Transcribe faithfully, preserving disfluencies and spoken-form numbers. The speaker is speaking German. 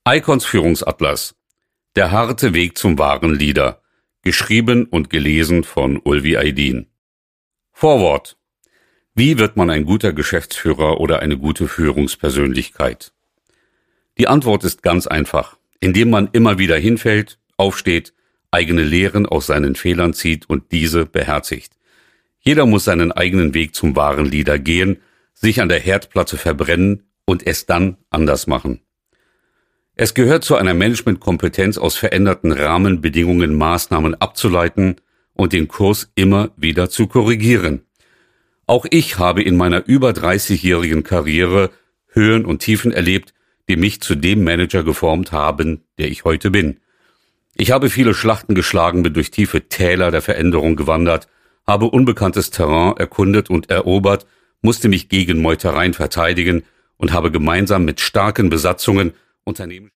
Eikons Führungsatlas. Der harte Weg zum wahren Leader. Geschrieben und gelesen von Ulvi Aydin. Vorwort. Wie wird man ein guter Geschäftsführer oder eine gute Führungspersönlichkeit? Die Antwort ist ganz einfach. Indem man immer wieder hinfällt, aufsteht, eigene Lehren aus seinen Fehlern zieht und diese beherzigt. Jeder muss seinen eigenen Weg zum wahren Leader gehen, sich an der Herdplatte verbrennen und es dann anders machen. Es gehört zu einer Managementkompetenz, aus veränderten Rahmenbedingungen Maßnahmen abzuleiten und den Kurs immer wieder zu korrigieren. Auch ich habe in meiner über dreißigjährigen Karriere Höhen und Tiefen erlebt, die mich zu dem Manager geformt haben, der ich heute bin. Ich habe viele Schlachten geschlagen, bin durch tiefe Täler der Veränderung gewandert, habe unbekanntes Terrain erkundet und erobert, musste mich gegen Meutereien verteidigen und habe gemeinsam mit starken Besatzungen Unternehmen